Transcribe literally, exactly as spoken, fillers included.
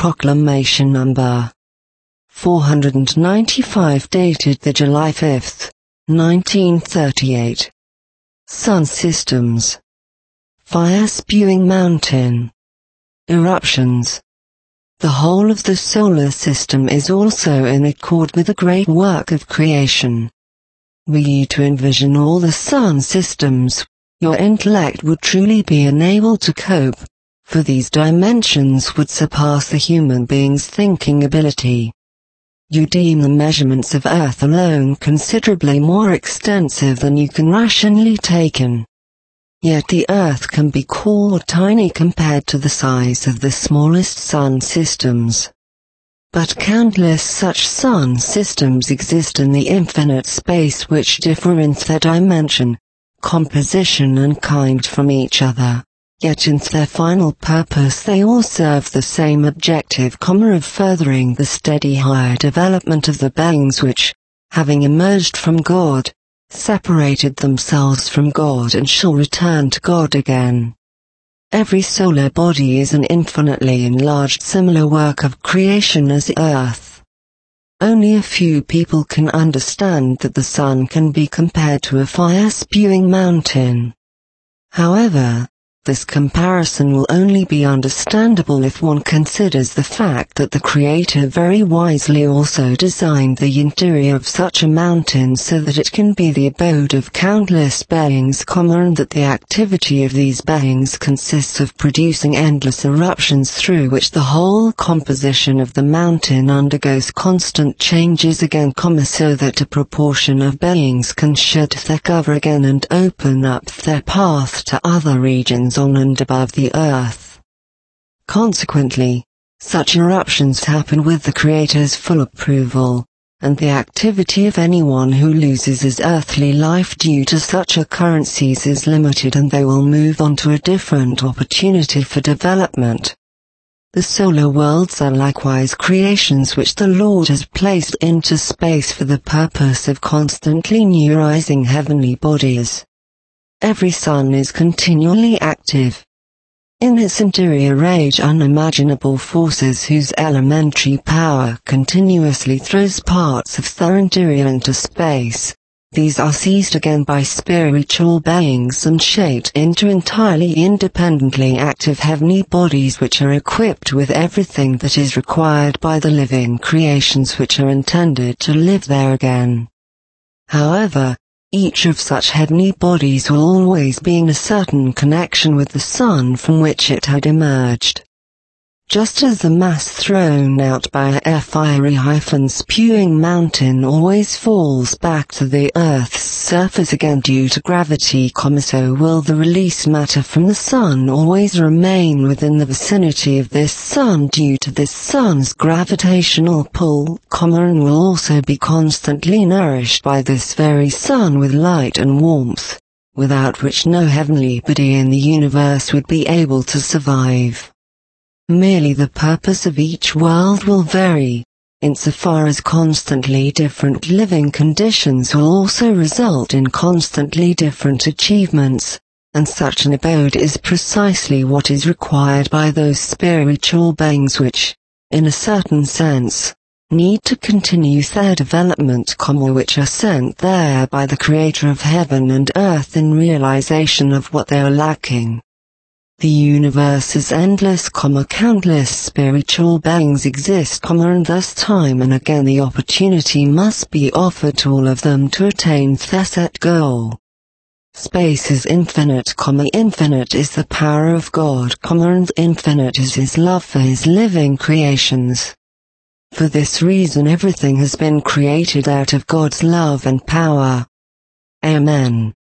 Proclamation Number four hundred ninety-five, dated the July fifth, nineteen thirty-eight. Sun Systems. Fire-spewing mountain. Eruptions. The whole of the solar system is also in accord with the great work of creation. Were you to envision all the sun systems, your intellect would truly be unable to cope, for these dimensions would surpass the human being's thinking ability. You deem the measurements of Earth alone considerably more extensive than you can rationally take in. Yet the Earth can be called tiny compared to the size of the smallest sun systems. But countless such sun systems exist in the infinite space which differ in their dimension, composition and kind from each other, yet in their final purpose they all serve the same objective, of furthering the steady higher development of the beings which, having emerged from God, separated themselves from God and shall return to God again. Every solar body is an infinitely enlarged similar work of creation as the Earth. Only a few people can understand that the sun can be compared to a fire-spewing mountain. However, this comparison will only be understandable if one considers the fact that the Creator very wisely also designed the interior of such a mountain so that it can be the abode of countless beings, and that the activity of these beings consists of producing endless eruptions through which the whole composition of the mountain undergoes constant changes again, so that a proportion of beings can shed their cover again and open up their path to other regions on and above the Earth. Consequently, such eruptions happen with the Creator's full approval, and the activity of anyone who loses his earthly life due to such occurrences is limited, and they will move on to a different opportunity for development. The solar worlds are likewise creations which the Lord has placed into space for the purpose of constantly new rising heavenly bodies. Every sun is continually active. In its interior rage unimaginable forces whose elementary power continuously throws parts of their interior into space. These are seized again by spiritual beings and shaped into entirely independently active heavenly bodies which are equipped with everything that is required by the living creations which are intended to live there again. However, each of such heavenly bodies will always be in a certain connection with the sun from which it had emerged. Just as the mass thrown out by a fiery-spewing mountain always falls back to the Earth's surface again due to gravity, so will the released matter from the sun always remain within the vicinity of this sun due to this sun's gravitational pull, and will also be constantly nourished by this very sun with light and warmth, without which no heavenly body in the universe would be able to survive. Merely the purpose of each world will vary, insofar as constantly different living conditions will also result in constantly different achievements, and such an abode is precisely what is required by those spiritual beings which, in a certain sense, need to continue their development, which are sent there by the Creator of heaven and earth in realization of what they are lacking. The universe is endless, countless spiritual beings exist, and thus time and again the opportunity must be offered to all of them to attain their set goal. Space is infinite, infinite is the power of God, and infinite is His love for His living creations. For this reason everything has been created out of God's love and power. Amen.